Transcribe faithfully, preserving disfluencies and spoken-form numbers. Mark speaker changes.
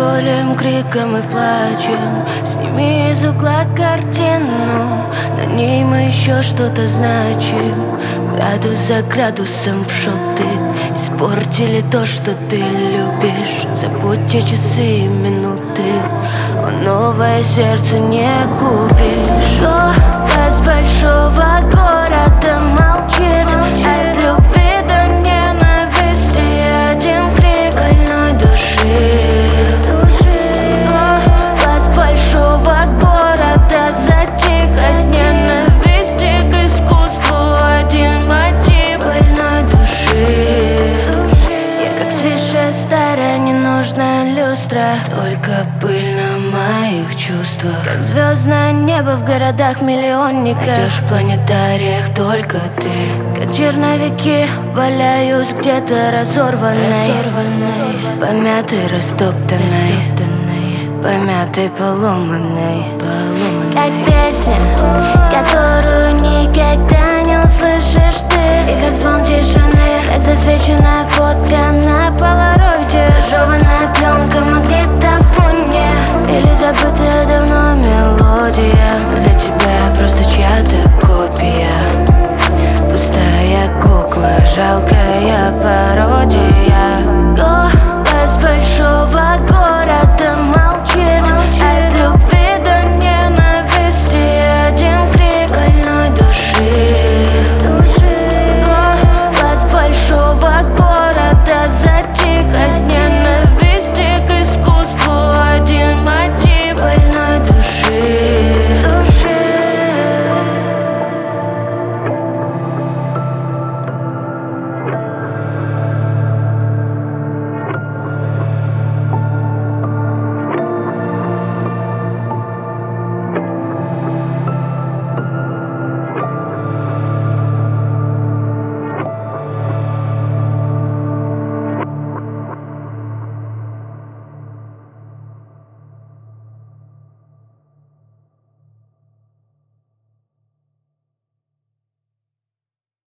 Speaker 1: алкоголем, криком и плачем. Сними из угла картину, на ней мы еще что-то значим. Градус за градусом в шоты испортили то, что ты любишь. Забудь те часы и минуты, о, новое сердце не купишь. Голос большого города молчит от любви до ненависти, один крик больной души. Голос большого города затих от ненависти к искусству, один мотив больной души. Я как свежая старая ненужная люстра, только пыль на моих чувствах. Как звездное небо в городах-миллионниках, найдешь в планетариях только ты. Как черновики валяюсь где-то разорванной, разорванной, помятой, растоптанной, растоптанной, помятой, поломанной, поломанной. Как песня, которую никогда не услышишь ты. И как звон тишины, как засвеченная фотка на полароиде, жеванная пленка.